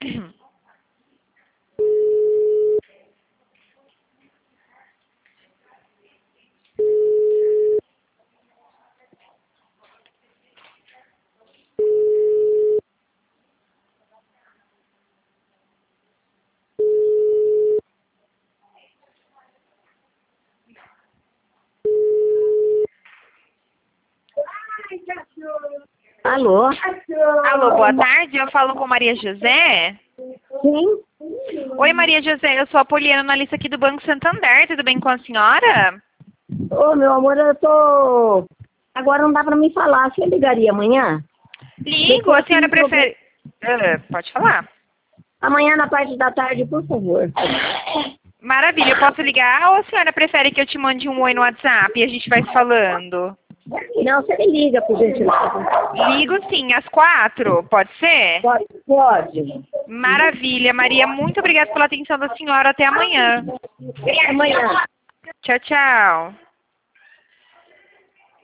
Alô? Alô, boa tarde. Eu falo com Maria José. Sim? Oi, Maria José. Eu sou a Poliana, analista aqui do Banco Santander. Tudo bem com a senhora? Ô, meu amor, eu tô... Agora não dá pra me falar. Você ligaria amanhã? Ligo. A senhora prefere... pode falar. Amanhã na parte da tarde, por favor. Maravilha. Eu posso ligar ou a senhora prefere que eu te mande um oi no WhatsApp e a gente vai se falando? Não, você me liga, por gentileza. Ligo sim, às 4. Pode ser? Pode. Maravilha, Maria. Muito obrigada pela atenção da senhora. Até amanhã. Amanhã. Tchau, tchau.